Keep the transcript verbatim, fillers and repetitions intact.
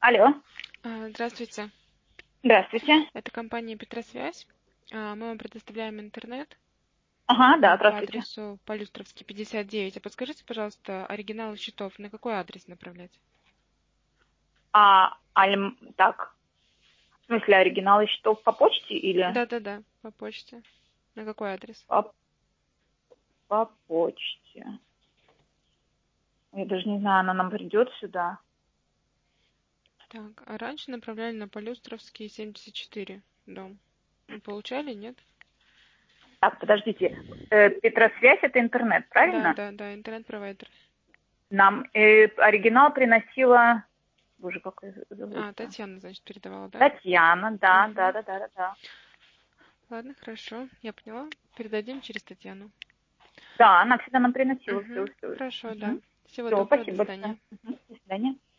Алло, А, Здравствуйте. здравствуйте. Это компания Петросвязь. А, Мы вам предоставляем интернет Ага, да, а, по здравствуйте. адресу Полюстровский, пятьдесят девять. А подскажите, пожалуйста, оригиналы счетов на какой адрес направлять? А, альм, так, в смысле оригиналы счетов по почте или Да-да-да, по почте. На какой адрес? по, по почте? Я даже не знаю, она нам придет сюда. Так, а раньше направляли на Полюстровский, семьдесят четыре, дом. Вы получали, нет? Так, подождите. Э, Петросвязь это интернет, Да, правильно? да, да, интернет-провайдер. Нам э, оригинал приносила, боже, как ее А, зовут-то? Татьяна, значит, передавала, да? Татьяна, да, да, Угу. да, да, да, да. Ладно, хорошо, я поняла. Передадим через Татьяну. Да, она всегда нам приносила все, Угу. все. Хорошо, да. Угу. Всего Все, доброго, до спасибо свидания. большое. Мгм. До свидания.